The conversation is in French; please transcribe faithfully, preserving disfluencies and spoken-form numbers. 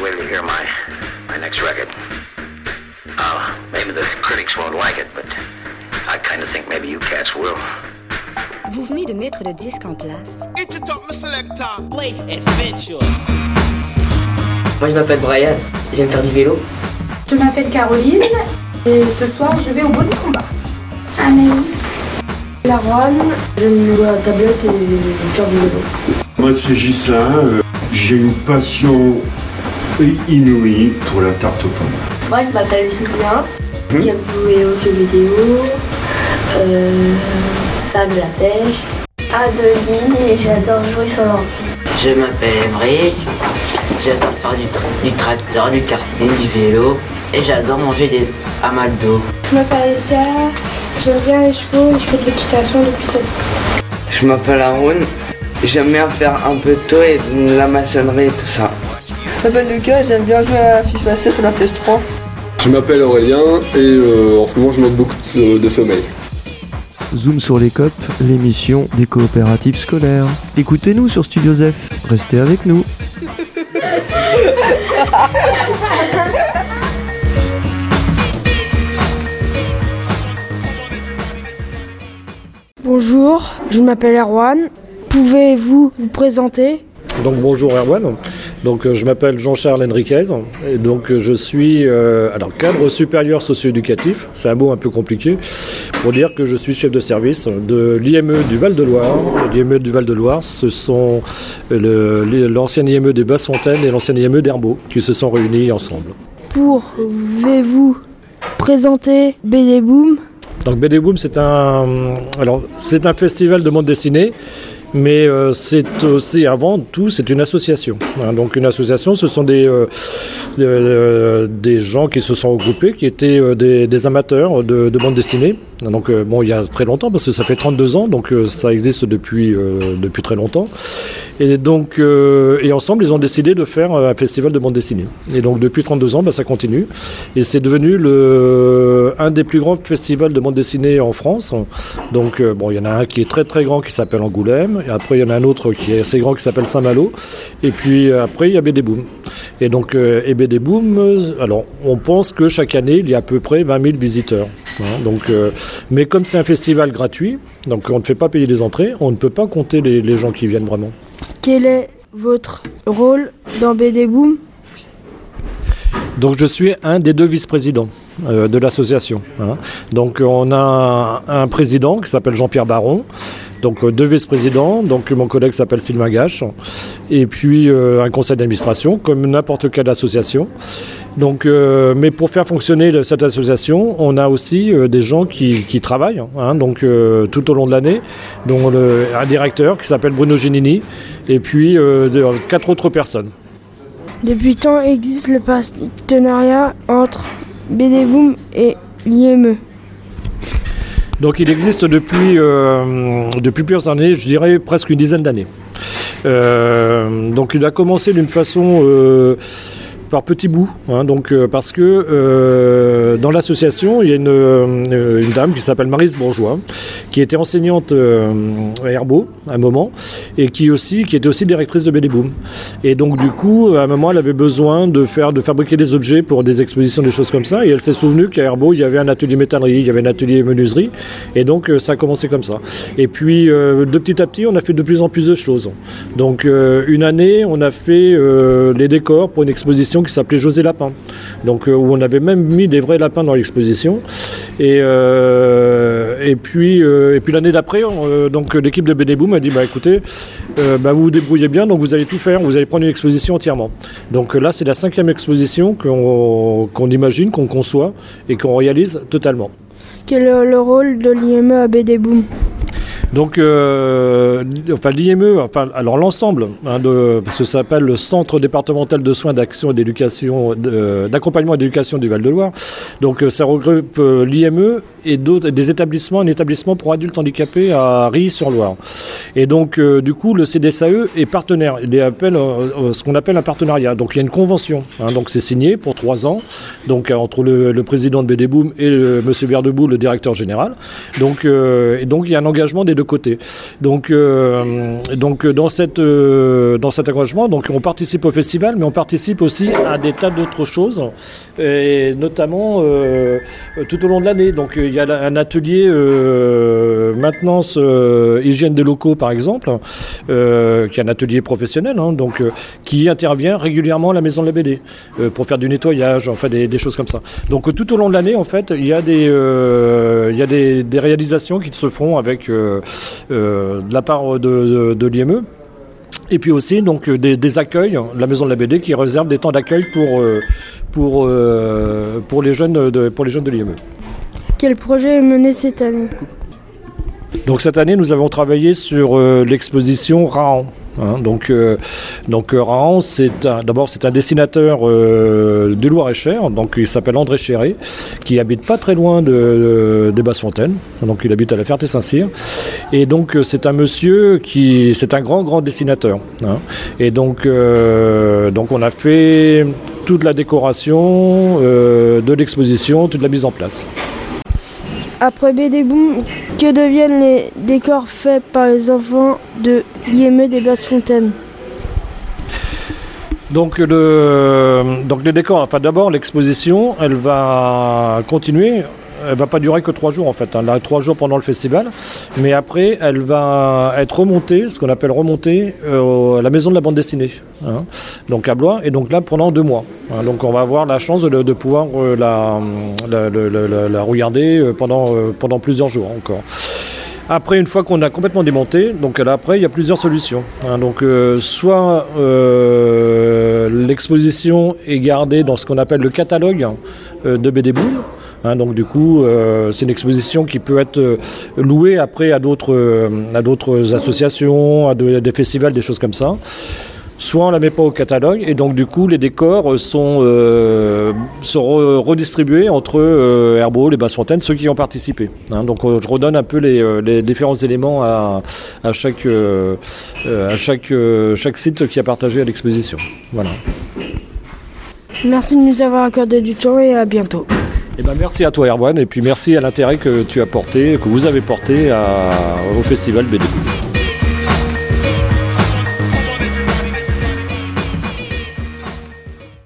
wait till you hear my, my next record. Uh, maybe the critics won't like it, but I kind of think maybe you cats will. Vous venez de mettre le disque en place. Play adventure. Moi je m'appelle Brian, j'aime faire du vélo. Je m'appelle Caroline et ce soir je vais au bout du combat. Anaïs. Laronne, j'aime jouer à la tablette et faire du vélo. Moi c'est Ghislain, euh, j'ai une passion inouïe pour la tarte aux pommes. Moi je m'appelle Julien, mmh. J'aime jouer aux jeux vidéo, euh, faire de la pêche. Adeline et j'adore jouer sur l'ordi. Je m'appelle Emric, j'adore faire du, tra- du tracteur, du karting, du vélo et j'adore manger des amas d'eau. Je m'appelle Alicia, j'aime bien les chevaux et je fais de l'équitation depuis sept ans. Je m'appelle Aaron, j'aime bien faire un peu de tout et de la maçonnerie et tout ça. Je m'appelle Lucas, j'aime bien jouer à FIFA seize sur la P S trois. Je m'appelle Aurélien et euh, en ce moment je manque beaucoup de, de sommeil. Zoom sur les C O P, l'émission des coopératives scolaires. Écoutez-nous sur Studio Zef, restez avec nous. Bonjour, je m'appelle Erwan. Pouvez-vous vous présenter ? Donc bonjour Erwan, donc euh, je m'appelle Jean-Charles Henriquez et donc euh, je suis euh, alors cadre supérieur socio-éducatif, c'est un mot un peu compliqué, pour dire que je suis chef de service de l'I M E du Val-de-Loire. L'I M E du Val-de-Loire, ce sont le, l'ancien I M E des Basses-Fontaines et l'ancien I M E d'Herbeau qui se sont réunis ensemble. Pouvez-vous présenter B D Boom ? Donc B D Boom, c'est un, alors, c'est un festival de bande dessinée. Mais euh, c'est aussi, avant tout, c'est une association. Hein, donc une association, ce sont des, euh, euh, des gens qui se sont regroupés, qui étaient euh, des, des amateurs de, de bande dessinée. Donc euh, bon, il y a très longtemps, parce que ça fait trente-deux ans, donc euh, ça existe depuis, euh, depuis très longtemps. Et donc, euh, et ensemble, ils ont décidé de faire un festival de bande dessinée. Et donc depuis trente-deux ans, bah, ça continue. Et c'est devenu le, un des plus grands festivals de bande dessinée en France. Donc euh, bon, il y en a un qui est très très grand qui s'appelle Angoulême. Et après, il y en a un autre qui est assez grand qui s'appelle Saint-Malo. Et puis après, il y a B D Boom. Et donc, euh, et B D Boom, euh, alors, on pense que chaque année, il y a à peu près vingt mille visiteurs. Hein, donc, euh, mais comme c'est un festival gratuit, donc on ne fait pas payer les entrées, on ne peut pas compter les, les gens qui viennent vraiment. Quel est votre rôle dans B D Boom ? Donc je suis un des deux vice-présidents euh, de l'association. Hein. Donc on a un, un président qui s'appelle Jean-Pierre Baron, donc deux vice-présidents, donc mon collègue s'appelle Sylvain Gache, et puis euh, un conseil d'administration, comme n'importe quelle association. Donc, euh, mais pour faire fonctionner cette association, on a aussi euh, des gens qui, qui travaillent, hein, donc euh, tout au long de l'année, dont le, un directeur qui s'appelle Bruno Genini, et puis euh, de, quatre autres personnes. Depuis quand existe le partenariat entre B D Boom et l'I M E ? Donc il existe depuis, euh, depuis plusieurs années, je dirais presque une dizaine d'années. Euh, donc il a commencé d'une façon... Euh, par petits bouts, hein, donc euh, parce que euh, dans l'association il y a une, euh, une dame qui s'appelle Maryse Bourgeois, qui était enseignante euh, à Herbeau à un moment et qui aussi qui était aussi directrice de B D Boom. Et donc du coup à un moment elle avait besoin de faire de fabriquer des objets pour des expositions, des choses comme ça, et elle s'est souvenue qu'à Herbeau il y avait un atelier métallerie, il y avait un atelier menuiserie, et donc euh, ça a commencé comme ça. Et puis euh, de petit à petit on a fait de plus en plus de choses. Donc euh, une année on a fait euh, les décors pour une exposition qui s'appelait José Lapin, donc euh, où on avait même mis des vrais lapins dans l'exposition. Et euh, et puis euh, et puis l'année d'après, euh, donc l'équipe de B D Boom a dit bah écoutez, euh, bah vous vous débrouillez bien, donc vous allez tout faire, vous allez prendre une exposition entièrement. Donc là c'est la cinquième exposition qu'on qu'on imagine, qu'on conçoit et qu'on réalise totalement. Quel est le rôle de l'I M E à B D Boom ? Donc, euh, enfin, l'I M E, enfin, alors l'ensemble, hein, de, parce que ça s'appelle le Centre départemental de soins, d'action et d'éducation, de, d'accompagnement et d'éducation du Val-de-Loire. Donc, euh, ça regroupe euh, l'I M E et d'autres, des établissements, un établissement pour adultes handicapés à Rilly-sur-Loire. Et donc, euh, du coup, le C D S A E est partenaire. Il appelle euh, ce qu'on appelle un partenariat. Donc, il y a une convention. Hein, donc, c'est signé pour trois ans. Donc, euh, entre le, le président de B D Boom et le, M. Verdebout, le directeur général. Donc, euh, et donc, il y a un engagement des deux côté. Donc, euh, donc dans cette euh, dans cet engagement, donc on participe au festival, mais on participe aussi à des tas d'autres choses, et notamment euh, tout au long de l'année. Donc il y a un atelier euh, maintenance euh, hygiène des locaux, par exemple, euh, qui est un atelier professionnel, hein, donc euh, qui intervient régulièrement à la maison de la B D euh, pour faire du nettoyage, enfin des, des choses comme ça. Donc tout au long de l'année, en fait, il y a des euh, il y a des, des réalisations qui se font avec euh, euh, de la part de, de, de l'I M E. Et puis aussi donc des, des accueils, la maison de la B D qui réserve des temps d'accueil pour euh, pour euh, pour les jeunes de pour les jeunes de l'I M E. Quel projet est mené cette année ? Donc cette année, nous avons travaillé sur euh, l'exposition Rahan. Hein, donc, euh, donc euh, Rahan, c'est un, d'abord c'est un dessinateur euh, du Loir-et-Cher, donc il s'appelle André Chéré, qui habite pas très loin de, de, des Basses-Fontaines, donc il habite à la Ferté-Saint-Cyr, et donc euh, c'est un monsieur qui, c'est un grand grand dessinateur, hein, et donc euh, donc on a fait toute la décoration euh, de l'exposition, toute la mise en place. Après B D Boom, que deviennent les décors faits par les enfants de l'I M E des Basses-Fontaines ? Donc, le, donc les décors, enfin d'abord l'exposition, elle va continuer, elle va pas durer que trois jours en fait, hein. Elle a trois jours pendant le festival, mais après elle va être remontée, ce qu'on appelle remontée euh, à la maison de la bande dessinée, hein, donc à Blois, et donc là pendant deux mois. Hein, donc on va avoir la chance de, de pouvoir euh, la, la, la, la, la regarder pendant, euh, pendant plusieurs jours encore. Après, une fois qu'on a complètement démonté, donc là, après, il y a plusieurs solutions. Hein, donc, euh, soit euh, l'exposition est gardée dans ce qu'on appelle le catalogue euh, de B D Boom. Hein, donc, du coup, euh, c'est une exposition qui peut être euh, louée après à d'autres, euh, à d'autres associations, à, de, à des festivals, des choses comme ça. Soit on ne la met pas au catalogue, et donc du coup les décors sont, euh, sont re- redistribués entre euh, Herbault, les Basses-Fontaines, ceux qui ont participé. Hein, donc euh, je redonne un peu les, les différents éléments à, à, chaque, euh, à chaque, euh, chaque site qui a partagé à l'exposition. Voilà. Merci de nous avoir accordé du temps et à bientôt. Eh ben, merci à toi Erwan, et puis merci à l'intérêt que tu as porté, que vous avez porté à, au festival B D.